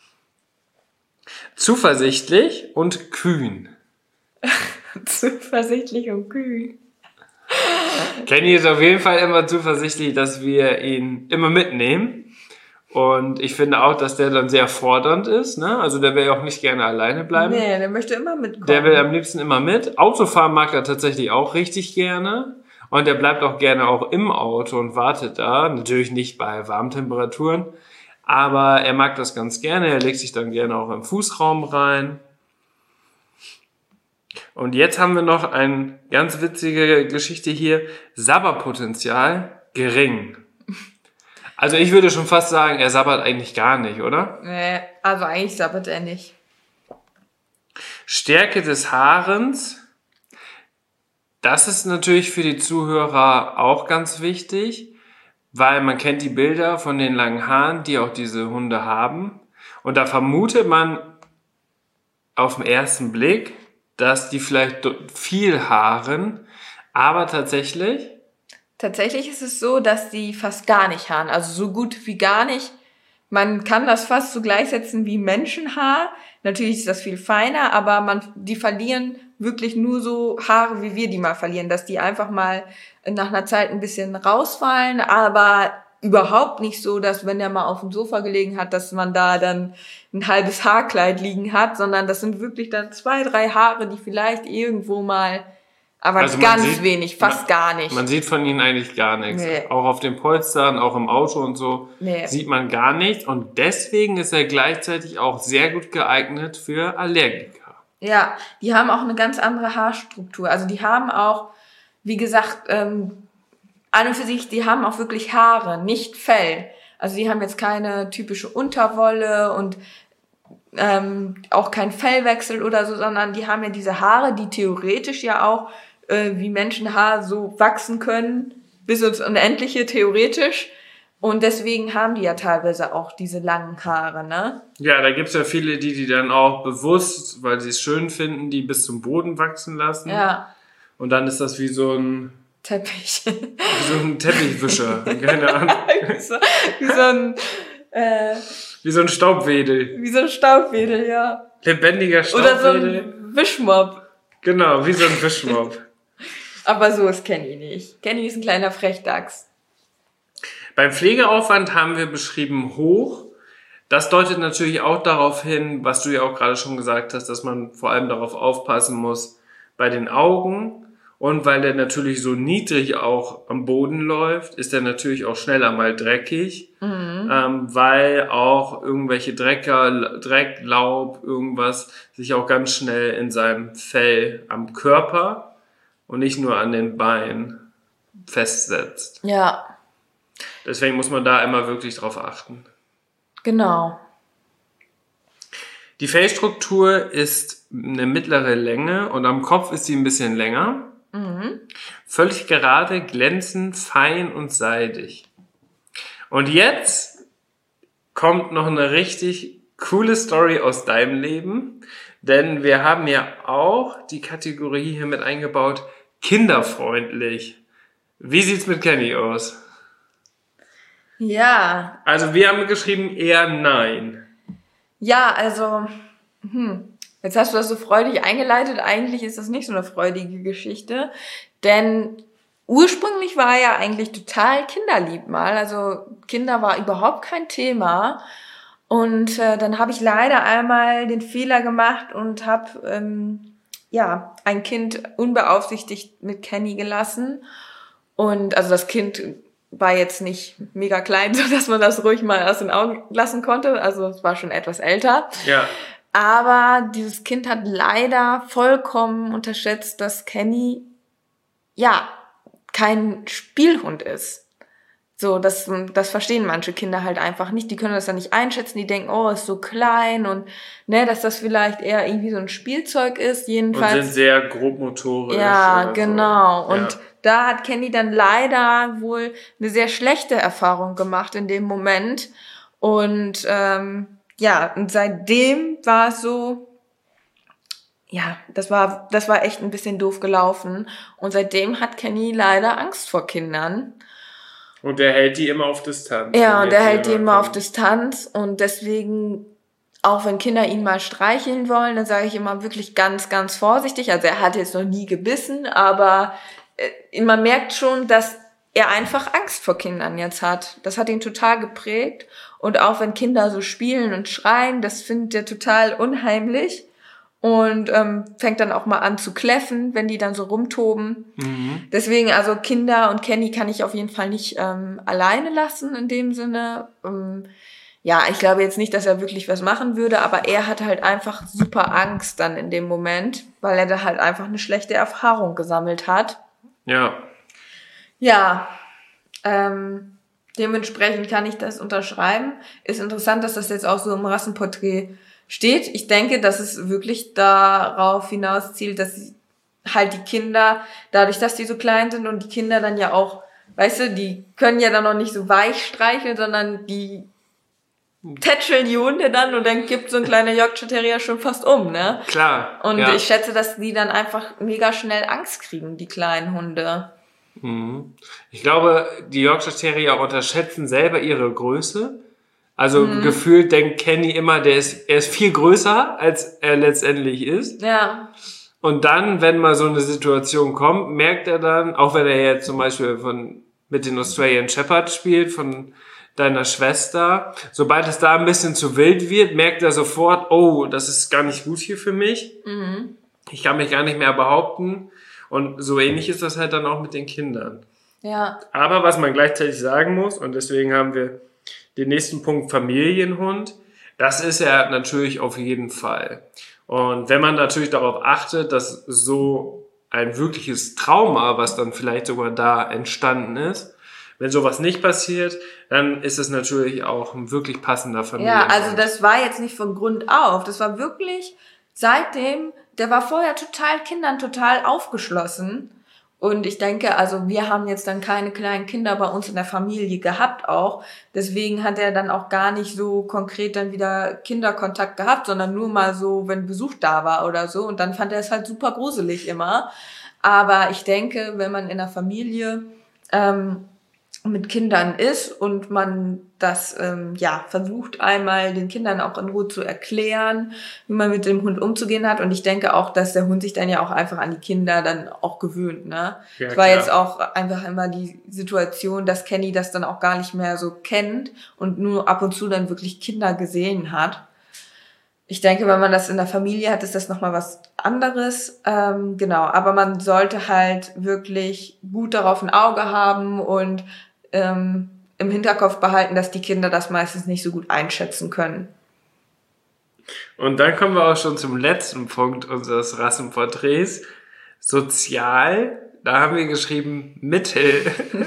Zuversichtlich und kühn. Zuversichtlich und kühn. Kenny ist auf jeden Fall immer zuversichtlich, dass wir ihn immer mitnehmen. Und ich finde auch, dass der dann sehr fordernd ist, ne? Also der will ja auch nicht gerne alleine bleiben. Nee, der möchte immer mitkommen. Der will am liebsten immer mit. Autofahren mag er tatsächlich auch richtig gerne. Und der bleibt auch gerne auch im Auto und wartet da. Natürlich nicht bei warmen Temperaturen. Aber er mag das ganz gerne. Er legt sich dann gerne auch im Fußraum rein. Und jetzt haben wir noch eine ganz witzige Geschichte hier. Sabberpotenzial gering. Also ich würde schon fast sagen, er sabbert eigentlich gar nicht, oder? Nee, also eigentlich sabbert er nicht. Stärke des Haarens. Das ist natürlich für die Zuhörer auch ganz wichtig, weil man kennt die Bilder von den langen Haaren, die auch diese Hunde haben. Und da vermutet man auf den ersten Blick, dass die vielleicht viel haaren, aber tatsächlich... Tatsächlich ist es so, dass die fast gar nicht haaren, also so gut wie gar nicht. Man kann das fast so gleichsetzen wie Menschenhaar. Natürlich ist das viel feiner, aber man, die verlieren wirklich nur so Haare, wie wir die mal verlieren, dass die einfach mal nach einer Zeit ein bisschen rausfallen, aber überhaupt nicht so, dass wenn der mal auf dem Sofa gelegen hat, dass man da dann ein halbes Haarkleid liegen hat, sondern das sind wirklich dann zwei, drei Haare, die vielleicht irgendwo mal, aber also ganz sieht, wenig, fast man, gar nicht. Man sieht von ihnen eigentlich gar nichts. Nee. Auch auf den Polstern, auch im Auto und so nee. Sieht man gar nichts. Und deswegen ist er gleichzeitig auch sehr gut geeignet für Allergiker. Ja, die haben auch eine ganz andere Haarstruktur. Also die haben auch, wie gesagt, ähm, an und für sich, die haben auch wirklich Haare, nicht Fell. Also die haben jetzt keine typische Unterwolle und ähm, auch kein Fellwechsel oder so, sondern die haben ja diese Haare, die theoretisch ja auch äh, wie Menschenhaar so wachsen können, bis ins Unendliche theoretisch. Und deswegen haben die ja teilweise auch diese langen Haare, ne? Ja, da gibt's ja viele, die die dann auch bewusst, weil sie es schön finden, die bis zum Boden wachsen lassen. Ja. Und dann ist das wie so ein Teppich. Wie so ein Teppichwischer, keine Ahnung. wie, so, wie so ein äh, wie so ein Staubwedel. Wie so ein Staubwedel, ja. Lebendiger Staubwedel. Oder so ein Wischmopp. Genau, wie so ein Wischmopp. Aber so ist Kenny nicht. Kenny ist ein kleiner Frechdachs. Beim Pflegeaufwand haben wir beschrieben hoch. Das deutet natürlich auch darauf hin, was du ja auch gerade schon gesagt hast, dass man vor allem darauf aufpassen muss bei den Augen Und weil der natürlich so niedrig auch am Boden läuft, ist er natürlich auch schneller mal dreckig, mhm. ähm, weil auch irgendwelche Drecker, Dreck, Laub, irgendwas sich auch ganz schnell in seinem Fell am Körper und nicht nur an den Beinen festsetzt. Ja. Deswegen muss man da immer wirklich drauf achten. Genau. Die Fellstruktur ist eine mittlere Länge und am Kopf ist sie ein bisschen länger. Mhm. Völlig gerade, glänzend, fein und seidig. Und jetzt kommt noch eine richtig coole Story aus deinem Leben, denn wir haben ja auch die Kategorie hier mit eingebaut, kinderfreundlich. Wie sieht's mit Kenny aus? Ja. Also wir haben geschrieben eher nein. Ja, also, hm. Jetzt hast du das so freudig eingeleitet. Eigentlich ist das nicht so eine freudige Geschichte, denn ursprünglich war er ja eigentlich total kinderlieb mal. Also Kinder war überhaupt kein Thema. Und äh, dann habe ich leider einmal den Fehler gemacht und habe ähm, ja ein Kind unbeaufsichtigt mit Kenny gelassen. Und also das Kind war jetzt nicht mega klein, so dass man das ruhig mal aus den Augen lassen konnte. Also es war schon etwas älter. Ja. Aber dieses Kind hat leider vollkommen unterschätzt, dass Kenny, ja, kein Spielhund ist. So, das, das verstehen manche Kinder halt einfach nicht. Die können das dann nicht einschätzen. Die denken, oh, ist so klein und, ne, dass das vielleicht eher irgendwie so ein Spielzeug ist. Jedenfalls. Und sind sehr grobmotorisch. Ja, genau. So. Und ja. da hat Kenny dann leider wohl eine sehr schlechte Erfahrung gemacht in dem Moment. Und, ähm, ja, und seitdem war es so, ja, das war, das war echt ein bisschen doof gelaufen. Und seitdem hat Kenny leider Angst vor Kindern. Und der hält die immer auf Distanz. Ja, und der hält die immer auf Distanz. Und deswegen, auch wenn Kinder ihn mal streicheln wollen, dann sage ich immer wirklich ganz, ganz vorsichtig. Also er hat jetzt noch nie gebissen, aber äh, man merkt schon, dass er einfach Angst vor Kindern jetzt hat. Das hat ihn total geprägt. Und auch wenn Kinder so spielen und schreien, das findet er total unheimlich. Und ähm, fängt dann auch mal an zu kläffen, wenn die dann so rumtoben. Mhm. Deswegen, also Kinder und Kenny kann ich auf jeden Fall nicht ähm, alleine lassen in dem Sinne. Ähm, ja, ich glaube jetzt nicht, dass er wirklich was machen würde, aber er hat halt einfach super Angst dann in dem Moment, weil er da halt einfach eine schlechte Erfahrung gesammelt hat. Ja. Ja, ähm, dementsprechend kann ich das unterschreiben. Ist interessant, dass das jetzt auch so im Rassenporträt steht. Ich denke, dass es wirklich darauf hinauszielt, dass halt die Kinder, dadurch, dass die so klein sind und die Kinder dann ja auch, weißt du, die können ja dann noch nicht so weich streicheln, sondern die tätscheln die Hunde dann und dann kippt so ein kleiner Yorkshire Terrier schon fast um, ne? Klar. Und ja. ich schätze, dass die dann einfach mega schnell Angst kriegen, die kleinen Hunde. Mhm. Ich glaube, die Yorkshire Terrier unterschätzen selber ihre Größe. Also mhm. gefühlt denkt Kenny immer, der ist, er ist viel größer, als er letztendlich ist. Ja. Und dann, wenn mal so eine Situation kommt, merkt er dann, auch wenn er jetzt zum Beispiel von mit den Australian Shepherd spielt, von deiner Schwester, sobald es da ein bisschen zu wild wird, merkt er sofort, oh, das ist gar nicht gut hier für mich. Mhm. Ich kann mich gar nicht mehr behaupten. Und so ähnlich ist das halt dann auch mit den Kindern. Ja. Aber was man gleichzeitig sagen muss, und deswegen haben wir den nächsten Punkt Familienhund, das ist er natürlich auf jeden Fall. Und wenn man natürlich darauf achtet, dass so ein wirkliches Trauma, was dann vielleicht sogar da entstanden ist, wenn sowas nicht passiert, dann ist es natürlich auch ein wirklich passender Familienhund. Ja, also das war jetzt nicht von Grund auf, das war wirklich seitdem, der war vorher total Kindern total aufgeschlossen. Und ich denke, also wir haben jetzt dann keine kleinen Kinder bei uns in der Familie gehabt auch. Deswegen hat er dann auch gar nicht so konkret dann wieder Kinderkontakt gehabt, sondern nur mal so, wenn Besuch da war oder so. Und dann fand er es halt super gruselig immer. Aber ich denke, wenn man in der Familie ähm, mit Kindern ist und man das ähm, ja versucht einmal den Kindern auch in Ruhe zu erklären, wie man mit dem Hund umzugehen hat, und ich denke auch, dass der Hund sich dann ja auch einfach an die Kinder dann auch gewöhnt, ne? Ja, es war klar. Jetzt auch einfach immer die Situation, dass Kenny das dann auch gar nicht mehr so kennt und nur ab und zu dann wirklich Kinder gesehen hat. Ich denke, wenn man das in der Familie hat, ist das nochmal was anderes. Ähm, genau, aber man sollte halt wirklich gut darauf ein Auge haben und ähm, im Hinterkopf behalten, dass die Kinder das meistens nicht so gut einschätzen können. Und dann kommen wir auch schon zum letzten Punkt unseres Rassenporträts. Sozial, da haben wir geschrieben Mittel.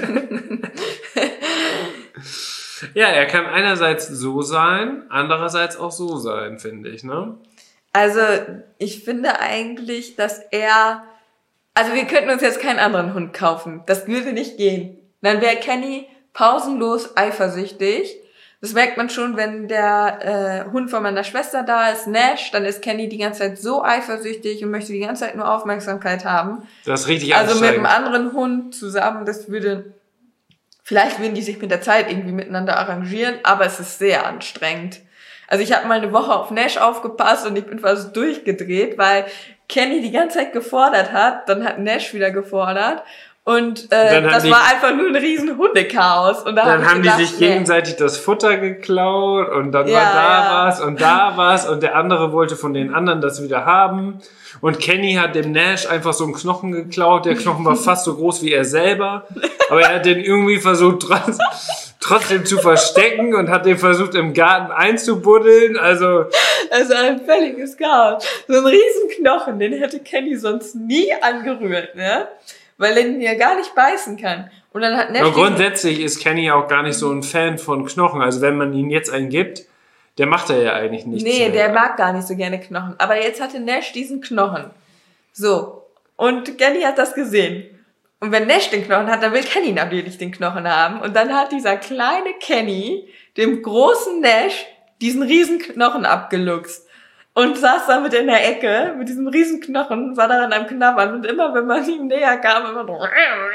Ja, er kann einerseits so sein, andererseits auch so sein, finde ich, ne? Also, ich finde eigentlich, dass er... Also, wir könnten uns jetzt keinen anderen Hund kaufen. Das würde nicht gehen. Dann wäre Kenny pausenlos eifersüchtig. Das merkt man schon, wenn der äh, Hund von meiner Schwester da ist, Nash, dann ist Kenny die ganze Zeit so eifersüchtig und möchte die ganze Zeit nur Aufmerksamkeit haben. Das ist richtig Also mit anstrengend. einem anderen Hund zusammen, das würde... Vielleicht würden die sich mit der Zeit irgendwie miteinander arrangieren, aber es ist sehr anstrengend. Also ich habe mal eine Woche auf Nash aufgepasst und ich bin fast durchgedreht, weil Kenny die ganze Zeit gefordert hat, dann hat Nash wieder gefordert und äh, das die, war einfach nur ein riesen Hundechaos. Und da dann hab haben gedacht, die sich nee. gegenseitig das Futter geklaut und dann Ja, war da ja. was und da was und der andere wollte von den anderen das wieder haben. Und Kenny hat dem Nash einfach so einen Knochen geklaut. Der Knochen war fast so groß wie er selber. Aber er hat den irgendwie versucht trotz, trotzdem zu verstecken und hat den versucht im Garten einzubuddeln. Also Also ein völliges Chaos. So ein riesen Knochen, den hätte Kenny sonst nie angerührt, ne? Weil er ihn ja gar nicht beißen kann. Und dann hat Nash... und grundsätzlich ist Kenny auch gar nicht so ein Fan von Knochen. Also wenn man ihn jetzt einen gibt, der macht er ja eigentlich nichts. Nee, mehr. der mag gar nicht so gerne Knochen. Aber jetzt hatte Nash diesen Knochen. So. Und Kenny hat das gesehen. Und wenn Nash den Knochen hat, dann will Kenny natürlich den Knochen haben. Und dann hat dieser kleine Kenny dem großen Nash diesen riesen Knochen abgeluchst. Und saß damit in der Ecke mit diesem riesen Knochen, war daran am Knabbern. Und immer, wenn man ihm näher kam, immer so... Und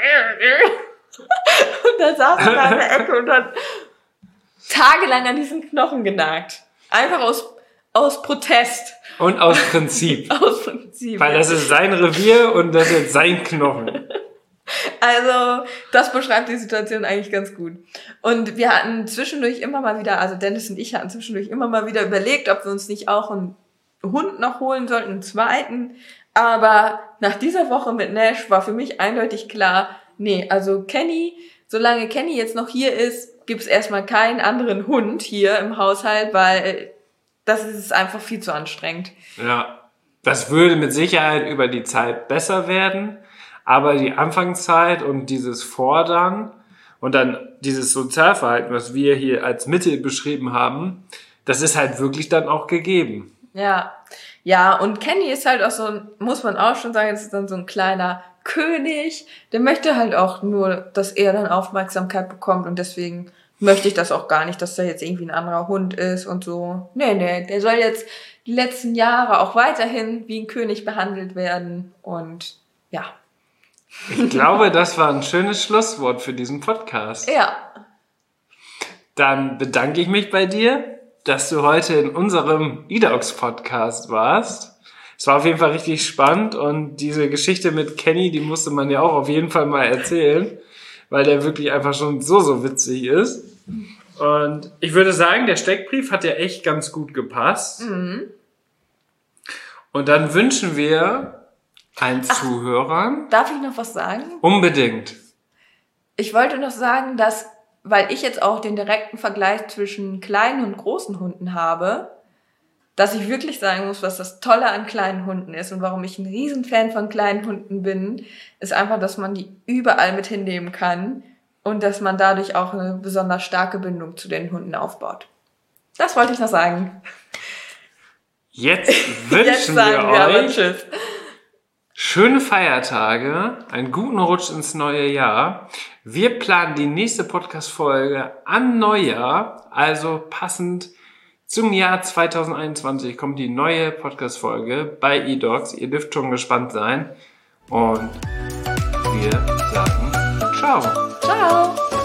dann saß er da in der Ecke und hat tagelang an diesen Knochen genagt. Einfach aus, aus Protest. Und aus Prinzip. Aus Prinzip. Weil das ist sein Revier und das ist sein Knochen. Also, das beschreibt die Situation eigentlich ganz gut. Und wir hatten zwischendurch immer mal wieder, also Dennis und ich hatten zwischendurch immer mal wieder überlegt, ob wir uns nicht auch einen Hund noch holen sollten, einen zweiten. Aber nach dieser Woche mit Nash war für mich eindeutig klar, nee, also Kenny, solange Kenny jetzt noch hier ist, gibt es erstmal keinen anderen Hund hier im Haushalt, weil das ist einfach viel zu anstrengend. Ja, das würde mit Sicherheit über die Zeit besser werden, aber die Anfangszeit und dieses Fordern und dann dieses Sozialverhalten, was wir hier als Mittel beschrieben haben, das ist halt wirklich dann auch gegeben. Ja, ja, und Kenny ist halt auch so ein, muss man auch schon sagen, das ist dann so ein kleiner König, der möchte halt auch nur, dass er dann Aufmerksamkeit bekommt und deswegen möchte ich das auch gar nicht, dass da jetzt irgendwie ein anderer Hund ist und so. Nee, nee, der soll jetzt die letzten Jahre auch weiterhin wie ein König behandelt werden und ja. Ich glaube, das war ein schönes Schlusswort für diesen Podcast. Ja. Dann bedanke ich mich bei dir, dass du heute in unserem eDogs-Podcast warst. Es war auf jeden Fall richtig spannend und diese Geschichte mit Kenny, die musste man ja auch auf jeden Fall mal erzählen, weil der wirklich einfach schon so, so witzig ist. Und ich würde sagen, der Steckbrief hat ja echt ganz gut gepasst. Mhm. Und dann wünschen wir allen Zuhörern... Darf ich noch was sagen? Unbedingt. Ich wollte noch sagen, dass, weil ich jetzt auch den direkten Vergleich zwischen kleinen und großen Hunden habe, dass ich wirklich sagen muss, was das Tolle an kleinen Hunden ist und warum ich ein Riesenfan von kleinen Hunden bin, ist einfach, dass man die überall mit hinnehmen kann und dass man dadurch auch eine besonders starke Bindung zu den Hunden aufbaut. Das wollte ich noch sagen. Jetzt wünschen Jetzt sagen wir wir aber euch Tschüss. schöne Feiertage, einen guten Rutsch ins neue Jahr. Wir planen die nächste Podcast-Folge an Neujahr, also passend zum Jahr zwanzig einundzwanzig kommt die neue Podcast-Folge bei eDogs. Ihr dürft schon gespannt sein. Und wir sagen ciao. Ciao.